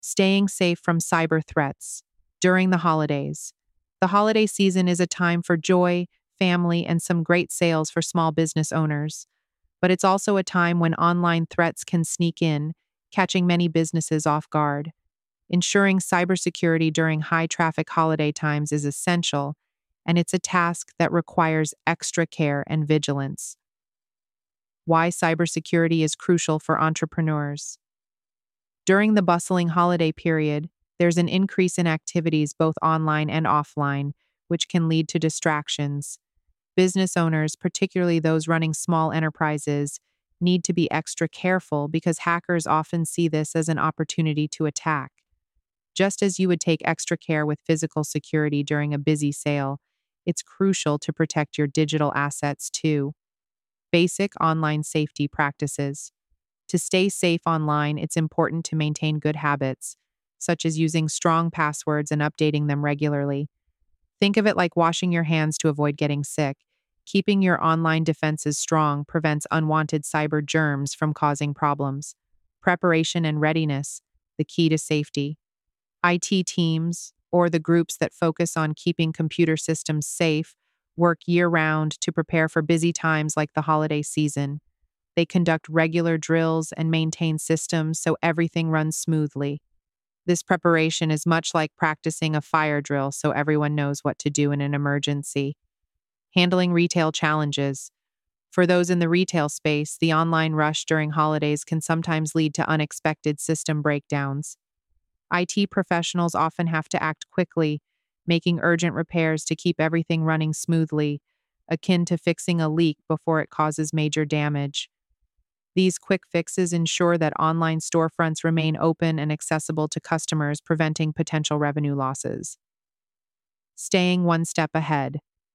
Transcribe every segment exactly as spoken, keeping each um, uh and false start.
Staying safe from cyber threats during the holidays. The holiday season is a time for joy, family, and some great sales for small business owners. But it's also a time when online threats can sneak in, catching many businesses off guard. Ensuring cybersecurity during high traffic holiday times is essential, and it's a task that requires extra care and vigilance. Why cybersecurity is crucial for entrepreneurs. During the bustling holiday period, there's an increase in activities both online and offline, which can lead to distractions. Business owners, particularly those running small enterprises, need to be extra careful because hackers often see this as an opportunity to attack. Just as you would take extra care with physical security during a busy sale, it's crucial to protect your digital assets too. Basic online safety practices. To stay safe online, it's important to maintain good habits, such as using strong passwords and updating them regularly. Think of it like washing your hands to avoid getting sick. Keeping your online defenses strong prevents unwanted cyber germs from causing problems. Preparation and readiness, the key to safety. I T teams, or the groups that focus on keeping computer systems safe, work year-round to prepare for busy times like the holiday season. They conduct regular drills and maintain systems so everything runs smoothly. This preparation is much like practicing a fire drill so everyone knows what to do in an emergency. Handling retail challenges. For those in the retail space, the online rush during holidays can sometimes lead to unexpected system breakdowns. I T professionals often have to act quickly, making urgent repairs to keep everything running smoothly, akin to fixing a leak before it causes major damage. These quick fixes ensure that online storefronts remain open and accessible to customers, preventing potential revenue losses. Staying one step ahead.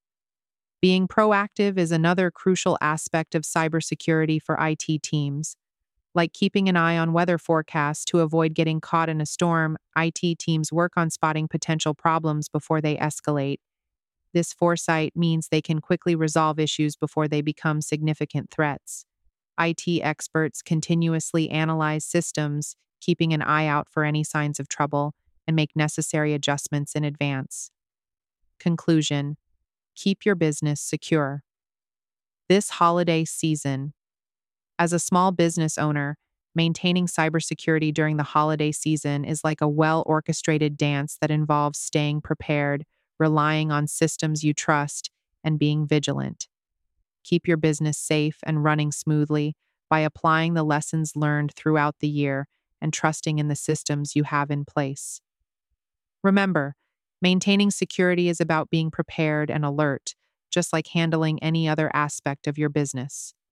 Being proactive is another crucial aspect of cybersecurity for I T teams. Like keeping an eye on weather forecasts to avoid getting caught in a storm, I T teams work on spotting potential problems before they escalate. This foresight means they can quickly resolve issues before they become significant threats. I T experts continuously analyze systems, keeping an eye out for any signs of trouble, and make necessary adjustments in advance. Conclusion: keep your business secure. This holiday season, as a small business owner, maintaining cybersecurity during the holiday season is like a well-orchestrated dance that involves staying prepared, relying on systems you trust, and being vigilant. Keep your business safe and running smoothly by applying the lessons learned throughout the year and trusting in the systems you have in place. Remember, maintaining security is about being prepared and alert, just like handling any other aspect of your business.